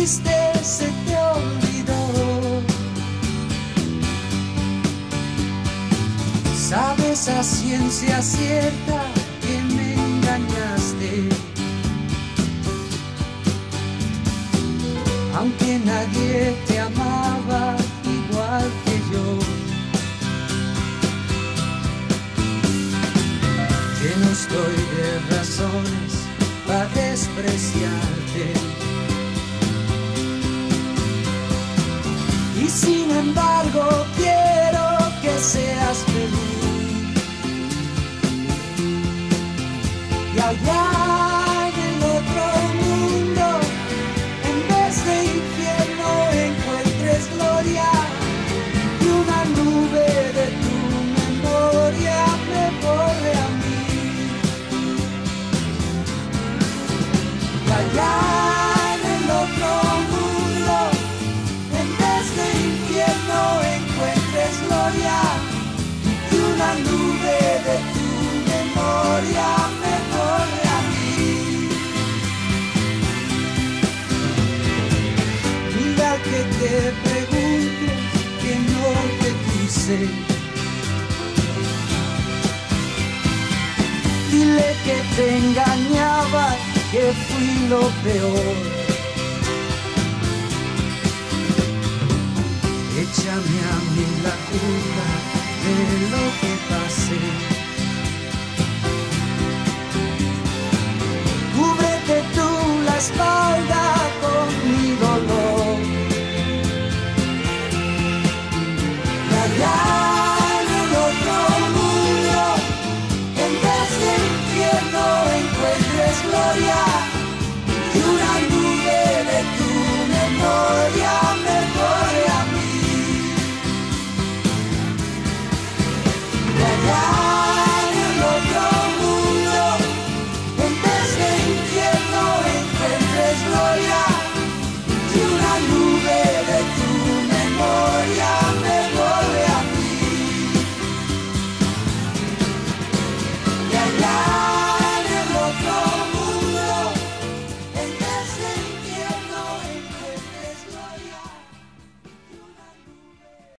fuiste se te olvidó. Sabes a ciencia cierta que me engañaste, aunque nadie te amaba igual que yo. Lleno estoy de razones para despreciarte, y sin embargo quiero que seas feliz. Y allá en el otro mundo, en vez de infierno encuentres gloria, y una nube de tu memoria me borre a mí. Y allá en el otro mundo, en vez de infierno encuentres gloria, y una nube de tu memoria me borre a mí. Mira que te pregunte que no te quise. Dile que te engañaba, que fui lo peor. Échame a mí la culpa de lo que pasé. Cúbrete tú la espalda